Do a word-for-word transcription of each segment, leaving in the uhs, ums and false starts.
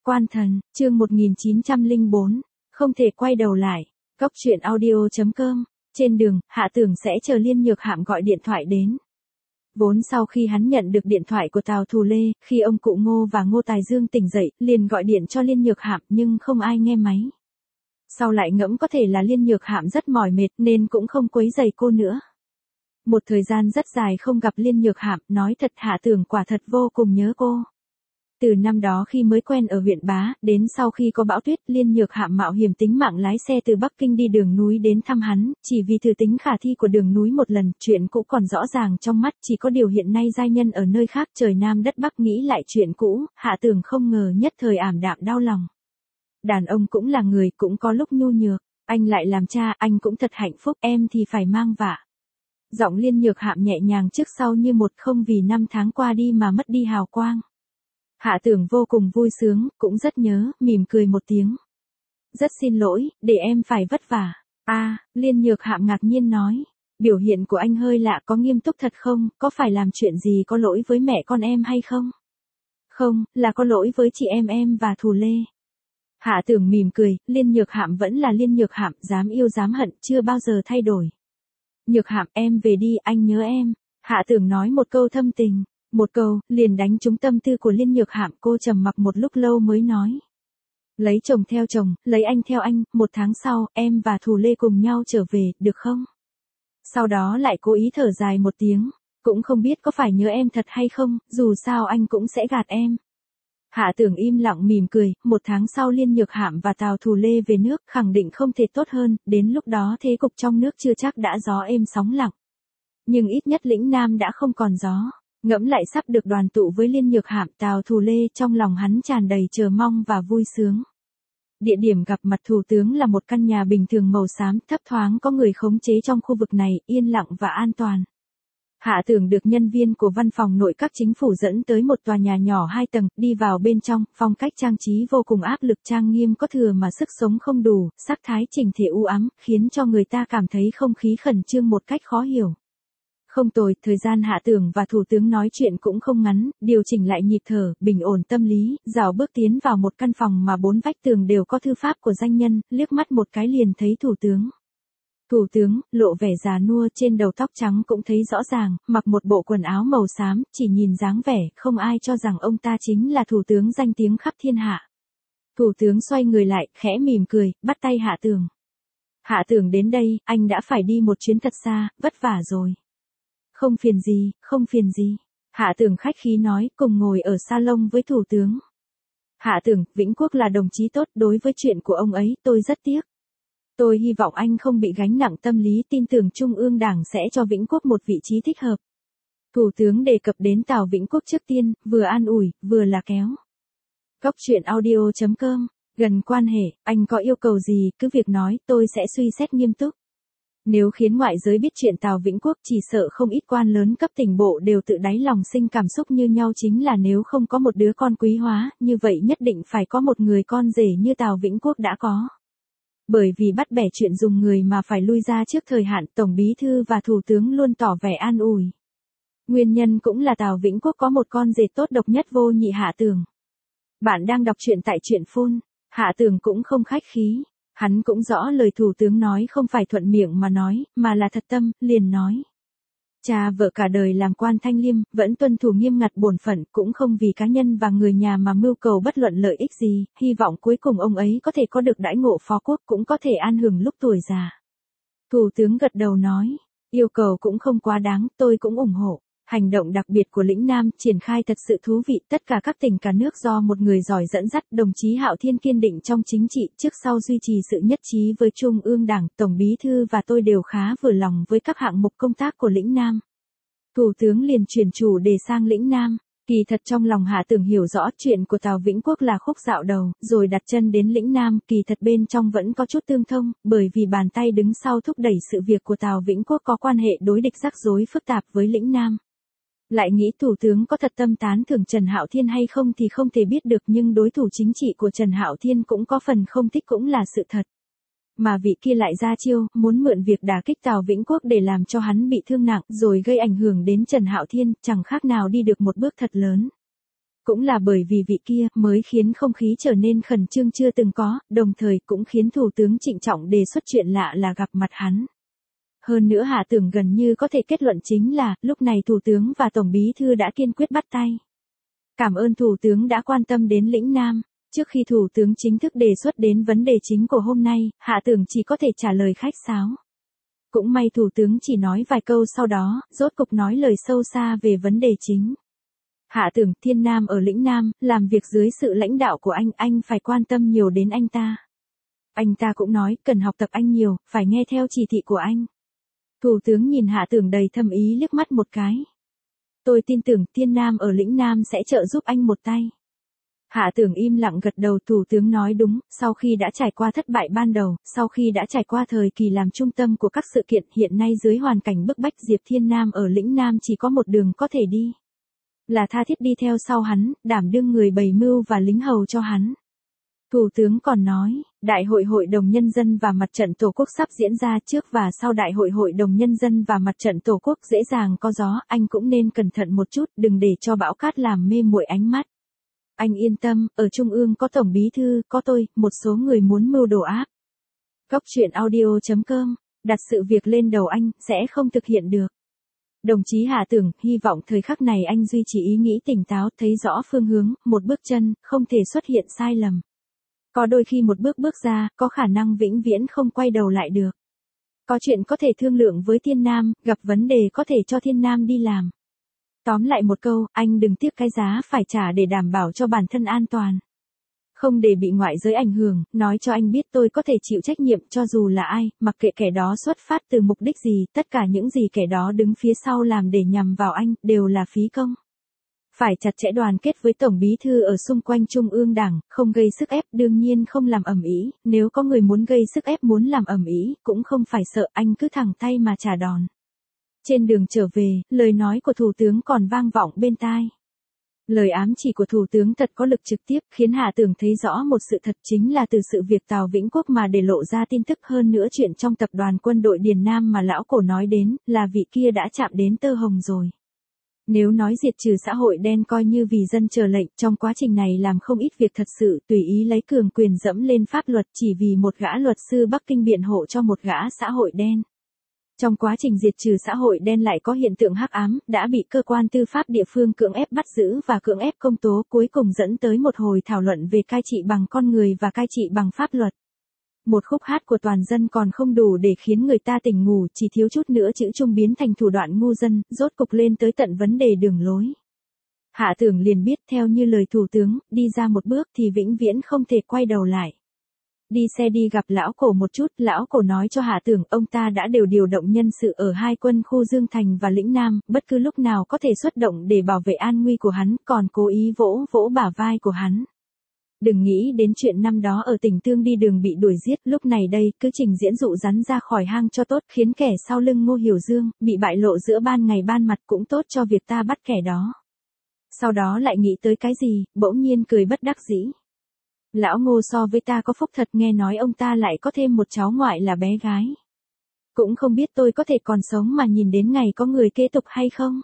Quan Thần, chương một nghìn chín trăm lẻ bốn, không thể quay đầu lại. Cốc truyện audio chấm com. Trên đường, Hạ Tưởng sẽ chờ Liên Nhược Hạm gọi điện thoại đến. Vốn sau khi hắn nhận được điện thoại của Tào Thù Lê, khi ông cụ Ngô và Ngô Tài Dương tỉnh dậy, liền gọi điện cho Liên Nhược Hạm nhưng không ai nghe máy. Sau lại ngẫm có thể là Liên Nhược Hạm rất mỏi mệt nên cũng không quấy rầy cô nữa. Một thời gian rất dài không gặp Liên Nhược Hạm, nói thật Hạ Tưởng quả thật vô cùng nhớ cô. Từ năm đó khi mới quen ở huyện Bá, đến sau khi có bão tuyết, Liên Nhược Hạm mạo hiểm tính mạng lái xe từ Bắc Kinh đi đường núi đến thăm hắn, chỉ vì thử tính khả thi của đường núi một lần, chuyện cũ còn rõ ràng trong mắt, chỉ có điều hiện nay giai nhân ở nơi khác trời Nam đất Bắc nghĩ lại chuyện cũ, Hạ Tưởng không ngờ nhất thời ảm đạm đau lòng. Đàn ông cũng là người, cũng có lúc nhu nhược, anh lại làm cha, anh cũng thật hạnh phúc, em thì phải mang vạ. Giọng Liên Nhược Hạm nhẹ nhàng trước sau như một không vì năm tháng qua đi mà mất đi hào quang. Hạ Tưởng vô cùng vui sướng, cũng rất nhớ, mỉm cười một tiếng. Rất xin lỗi, để em phải vất vả. À, Liên Nhược Hạm ngạc nhiên nói. Biểu hiện của anh hơi lạ, có nghiêm túc thật không, có phải làm chuyện gì có lỗi với mẹ con em hay không? Không, là có lỗi với chị em em và Thù Lê. Hạ Tưởng mỉm cười, Liên Nhược Hạm vẫn là Liên Nhược Hạm, dám yêu dám hận, chưa bao giờ thay đổi. Nhược Hạm, em về đi, anh nhớ em. Hạ Tưởng nói một câu thâm tình. Một câu, liền đánh trúng tâm tư của Liên Nhược Hạm, cô trầm mặc một lúc lâu mới nói. Lấy chồng theo chồng, lấy anh theo anh, một tháng sau, em và Thù Lê cùng nhau trở về, được không? Sau đó lại cố ý thở dài một tiếng, cũng không biết có phải nhớ em thật hay không, dù sao anh cũng sẽ gạt em. Hạ Tưởng im lặng mỉm cười, một tháng sau Liên Nhược Hạm và Tào Thù Lê về nước, khẳng định không thể tốt hơn, đến lúc đó thế cục trong nước chưa chắc đã gió êm sóng lặng. Nhưng ít nhất lĩnh Nam đã không còn gió. Ngẫm lại sắp được đoàn tụ với Liên Nhược Hạm, Tào Thù Lê, trong lòng hắn tràn đầy chờ mong và vui sướng. Địa điểm gặp mặt thủ tướng là một căn nhà bình thường màu xám, thấp thoáng có người khống chế trong khu vực này, yên lặng và an toàn. Hạ Tưởng được nhân viên của văn phòng nội các chính phủ dẫn tới một tòa nhà nhỏ hai tầng, đi vào bên trong, phong cách trang trí vô cùng áp lực trang nghiêm có thừa mà sức sống không đủ, sắc thái chỉnh thể u ám, khiến cho người ta cảm thấy không khí khẩn trương một cách khó hiểu. Không tồi, thời gian Hạ Tưởng và Thủ tướng nói chuyện cũng không ngắn, điều chỉnh lại nhịp thở, bình ổn tâm lý, rảo bước tiến vào một căn phòng mà bốn vách tường đều có thư pháp của danh nhân, liếc mắt một cái liền thấy Thủ tướng. Thủ tướng, lộ vẻ già nua trên đầu tóc trắng cũng thấy rõ ràng, mặc một bộ quần áo màu xám, chỉ nhìn dáng vẻ, không ai cho rằng ông ta chính là Thủ tướng danh tiếng khắp thiên hạ. Thủ tướng xoay người lại, khẽ mỉm cười, bắt tay Hạ Tưởng. Hạ Tưởng đến đây, anh đã phải đi một chuyến thật xa, vất vả rồi. Không phiền gì, không phiền gì. Hạ Tưởng khách khí nói, cùng ngồi ở salon với Thủ tướng. Hạ Tưởng, Vĩnh Quốc là đồng chí tốt, đối với chuyện của ông ấy, tôi rất tiếc. Tôi hy vọng anh không bị gánh nặng tâm lý, tin tưởng Trung ương Đảng sẽ cho Vĩnh Quốc một vị trí thích hợp. Thủ tướng đề cập đến Tào Vĩnh Quốc trước tiên, vừa an ủi, vừa là kéo. Cốc truyện audio chấm com, gần quan hệ, anh có yêu cầu gì, cứ việc nói, tôi sẽ suy xét nghiêm túc. Nếu khiến ngoại giới biết chuyện Tào Vĩnh Quốc, chỉ sợ không ít quan lớn cấp tỉnh bộ đều tự đáy lòng sinh cảm xúc như nhau, chính là nếu không có một đứa con quý hóa, như vậy nhất định phải có một người con rể như Tào Vĩnh Quốc đã có. Bởi vì bắt bẻ chuyện dùng người mà phải lui ra trước thời hạn, Tổng Bí Thư và Thủ tướng luôn tỏ vẻ an ủi. Nguyên nhân cũng là Tào Vĩnh Quốc có một con rể tốt độc nhất vô nhị. Hạ Tưởng. Bạn đang đọc truyện tại truyện phun. Hạ Tưởng cũng không khách khí. Hắn cũng rõ lời Thủ tướng nói không phải thuận miệng mà nói, mà là thật tâm, liền nói. Cha vợ cả đời làm quan thanh liêm, vẫn tuân thủ nghiêm ngặt bổn phận, cũng không vì cá nhân và người nhà mà mưu cầu bất luận lợi ích gì, hy vọng cuối cùng ông ấy có thể có được đãi ngộ phó quốc, cũng có thể an hưởng lúc tuổi già. Thủ tướng gật đầu nói, yêu cầu cũng không quá đáng, tôi cũng ủng hộ. Hành động đặc biệt của lĩnh Nam triển khai thật sự thú vị, tất cả các tỉnh cả nước do một người giỏi dẫn dắt, đồng chí Hạo Thiên kiên định trong chính trị, trước sau duy trì sự nhất trí với Trung ương Đảng, Tổng Bí Thư và tôi đều khá vừa lòng với các hạng mục công tác của lĩnh Nam. Thủ tướng liền chuyển chủ đề sang lĩnh Nam. Kỳ thật trong lòng Hạ Tưởng hiểu rõ chuyện của Tào Vĩnh Quốc là khúc dạo đầu, rồi đặt chân đến lĩnh Nam, kỳ thật bên trong vẫn có chút tương thông, bởi vì bàn tay đứng sau thúc đẩy sự việc của Tào Vĩnh Quốc có quan hệ đối địch rắc rối phức tạp với lĩnh Nam. Lại nghĩ Thủ tướng có thật tâm tán thưởng Trần Hạo Thiên hay không thì không thể biết được, nhưng đối thủ chính trị của Trần Hạo Thiên cũng có phần không thích cũng là sự thật. Mà vị kia lại ra chiêu, muốn mượn việc đả kích Tào Vĩnh Quốc để làm cho hắn bị thương nặng, rồi gây ảnh hưởng đến Trần Hạo Thiên, chẳng khác nào đi được một bước thật lớn. Cũng là bởi vì vị kia mới khiến không khí trở nên khẩn trương chưa từng có, đồng thời cũng khiến Thủ tướng trịnh trọng đề xuất chuyện lạ là gặp mặt hắn. Hơn nữa Hạ Tưởng gần như có thể kết luận chính là, lúc này Thủ tướng và Tổng Bí Thư đã kiên quyết bắt tay. Cảm ơn Thủ tướng đã quan tâm đến lĩnh Nam. Trước khi Thủ tướng chính thức đề xuất đến vấn đề chính của hôm nay, Hạ Tưởng chỉ có thể trả lời khách sáo. Cũng may Thủ tướng chỉ nói vài câu sau đó, rốt cục nói lời sâu xa về vấn đề chính. Hạ Tưởng, Thiên Nam ở lĩnh Nam, làm việc dưới sự lãnh đạo của anh, anh phải quan tâm nhiều đến anh ta. Anh ta cũng nói, cần học tập anh nhiều, phải nghe theo chỉ thị của anh. Thủ tướng nhìn Hạ Tưởng đầy thâm ý liếc mắt một cái. Tôi tin tưởng Thiên Nam ở lĩnh Nam sẽ trợ giúp anh một tay. Hạ Tưởng im lặng gật đầu. Thủ tướng nói đúng, sau khi đã trải qua thất bại ban đầu, sau khi đã trải qua thời kỳ làm trung tâm của các sự kiện, hiện nay dưới hoàn cảnh bức bách, Diệp Thiên Nam ở lĩnh Nam chỉ có một đường có thể đi. Là tha thiết đi theo sau hắn, đảm đương người bày mưu và lính hầu cho hắn. Thủ tướng còn nói, Đại hội Hội đồng Nhân dân và Mặt trận Tổ quốc sắp diễn ra, trước và sau Đại hội Hội đồng Nhân dân và Mặt trận Tổ quốc dễ dàng có gió, anh cũng nên cẩn thận một chút, đừng để cho bão cát làm mê muội ánh mắt. Anh yên tâm, ở Trung ương có Tổng Bí Thư, có tôi, một số người muốn mưu đồ áp. Góc truyện audio chấm com, đặt sự việc lên đầu anh, sẽ không thực hiện được. Đồng chí Hạ Tưởng, hy vọng thời khắc này anh duy trì ý nghĩ tỉnh táo, thấy rõ phương hướng, một bước chân, không thể xuất hiện sai lầm. Có đôi khi một bước bước ra, có khả năng vĩnh viễn không quay đầu lại được. Có chuyện có thể thương lượng với Thiên Nam, gặp vấn đề có thể cho Thiên Nam đi làm. Tóm lại một câu, anh đừng tiếc cái giá phải trả để đảm bảo cho bản thân an toàn. Không để bị ngoại giới ảnh hưởng, nói cho anh biết tôi có thể chịu trách nhiệm cho dù là ai, mặc kệ kẻ đó xuất phát từ mục đích gì, tất cả những gì kẻ đó đứng phía sau làm để nhằm vào anh, đều là phí công. Phải chặt chẽ đoàn kết với Tổng Bí Thư ở xung quanh Trung ương Đảng, không gây sức ép, đương nhiên không làm ầm ĩ, nếu có người muốn gây sức ép muốn làm ầm ĩ, cũng không phải sợ, anh cứ thẳng tay mà trả đòn. Trên đường trở về, lời nói của Thủ tướng còn vang vọng bên tai. Lời ám chỉ của Thủ tướng thật có lực trực tiếp, khiến Hạ Tưởng thấy rõ một sự thật, chính là từ sự việc Tào Vĩnh Quốc mà để lộ ra tin tức, hơn nữa chuyện trong tập đoàn quân đội Điền Nam mà lão cổ nói đến, là vị kia đã chạm đến tơ hồng rồi. Nếu nói diệt trừ xã hội đen coi như vì dân chờ lệnh, trong quá trình này làm không ít việc thật sự, tùy ý lấy cường quyền dẫm lên pháp luật chỉ vì một gã luật sư Bắc Kinh biện hộ cho một gã xã hội đen. Trong quá trình diệt trừ xã hội đen lại có hiện tượng hắc ám, đã bị cơ quan tư pháp địa phương cưỡng ép bắt giữ và cưỡng ép công tố, cuối cùng dẫn tới một hồi thảo luận về cai trị bằng con người và cai trị bằng pháp luật. Một khúc hát của toàn dân còn không đủ để khiến người ta tỉnh ngủ, chỉ thiếu chút nữa chữ trung biến thành thủ đoạn ngu dân, rốt cục lên tới tận vấn đề đường lối. Hạ Tưởng liền biết theo như lời Thủ tướng, đi ra một bước thì vĩnh viễn không thể quay đầu lại. Đi xe đi gặp lão cổ một chút, lão cổ nói cho Hạ Tưởng, ông ta đã đều điều động nhân sự ở hai quân khu Dương Thành và Lĩnh Nam, bất cứ lúc nào có thể xuất động để bảo vệ an nguy của hắn, còn cố ý vỗ vỗ bả vai của hắn. Đừng nghĩ đến chuyện năm đó ở tỉnh Tương đi đường bị đuổi giết, lúc này đây, cứ trình diễn dụ rắn ra khỏi hang cho tốt, khiến kẻ sau lưng Ngô Hiểu Dương, bị bại lộ giữa ban ngày ban mặt cũng tốt cho việc ta bắt kẻ đó. Sau đó lại nghĩ tới cái gì, bỗng nhiên cười bất đắc dĩ. Lão Ngô so với ta có phúc thật, nghe nói ông ta lại có thêm một cháu ngoại là bé gái. Cũng không biết tôi có thể còn sống mà nhìn đến ngày có người kế tục hay không.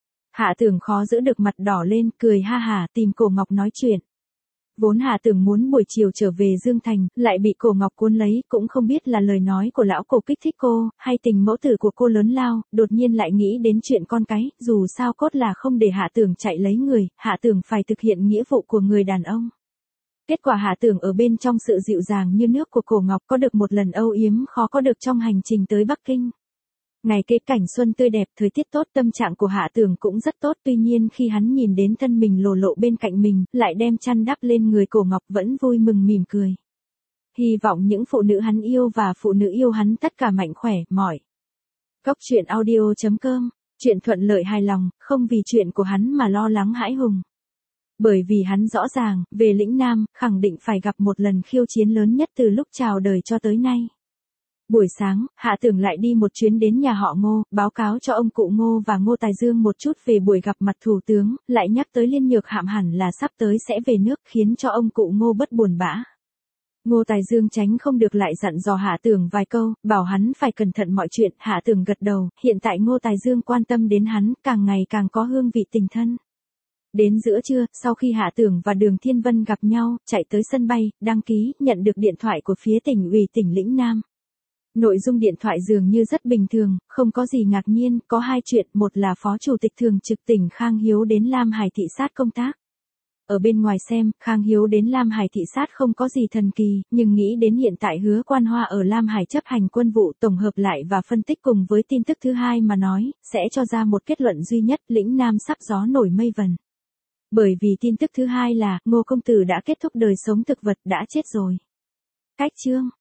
Hạ Tưởng khó giữ được mặt đỏ lên, cười ha hả tìm Cổ Ngọc nói chuyện. Vốn Hạ Tưởng muốn buổi chiều trở về Dương Thành, lại bị Cổ Ngọc cuốn lấy, cũng không biết là lời nói của lão cổ kích thích cô, hay tình mẫu tử của cô lớn lao, đột nhiên lại nghĩ đến chuyện con cái, dù sao cốt là không để Hạ Tưởng chạy lấy người, Hạ Tưởng phải thực hiện nghĩa vụ của người đàn ông. Kết quả Hạ Tưởng ở bên trong sự dịu dàng như nước của Cổ Ngọc có được một lần âu yếm khó có được trong hành trình tới Bắc Kinh. Ngày kế cảnh xuân tươi đẹp, thời tiết tốt, tâm trạng của Hạ Tưởng cũng rất tốt, tuy nhiên khi hắn nhìn đến thân mình lồ lộ bên cạnh mình, lại đem chăn đắp lên người Cổ Ngọc vẫn vui mừng mỉm cười. Hy vọng những phụ nữ hắn yêu và phụ nữ yêu hắn tất cả mạnh khỏe, mỏi. Góc truyện audio chấm com, chuyện thuận lợi hài lòng, không vì chuyện của hắn mà lo lắng hãi hùng. Bởi vì hắn rõ ràng, về lĩnh Nam, khẳng định phải gặp một lần khiêu chiến lớn nhất từ lúc chào đời cho tới nay. Buổi sáng, Hạ Tưởng lại đi một chuyến đến nhà họ Ngô, báo cáo cho ông cụ Ngô và Ngô Tài Dương một chút về buổi gặp mặt thủ tướng, lại nhắc tới Liên Nhược Hạm hẳn là sắp tới sẽ về nước, khiến cho ông cụ Ngô bất buồn bã. Ngô Tài Dương tránh không được lại dặn dò Hạ Tưởng vài câu, bảo hắn phải cẩn thận mọi chuyện. Hạ Tưởng gật đầu, hiện tại Ngô Tài Dương quan tâm đến hắn, càng ngày càng có hương vị tình thân. Đến giữa trưa, sau khi Hạ Tưởng và Đường Thiên Vân gặp nhau, chạy tới sân bay, đăng ký, nhận được điện thoại của phía tỉnh ủy tỉnh Lĩnh Nam. Nội dung điện thoại dường như rất bình thường, không có gì ngạc nhiên, có hai chuyện, một là Phó Chủ tịch Thường trực tỉnh Khang Hiếu đến Lam Hải thị sát công tác. Ở bên ngoài xem, Khang Hiếu đến Lam Hải thị sát không có gì thần kỳ, nhưng nghĩ đến hiện tại Hứa Quan Hoa ở Lam Hải chấp hành quân vụ, tổng hợp lại và phân tích cùng với tin tức thứ hai mà nói, sẽ cho ra một kết luận duy nhất, Lĩnh Nam sắp gió nổi mây vần. Bởi vì tin tức thứ hai là, Ngô Công Tử đã kết thúc đời sống thực vật, đã chết rồi. Cách chương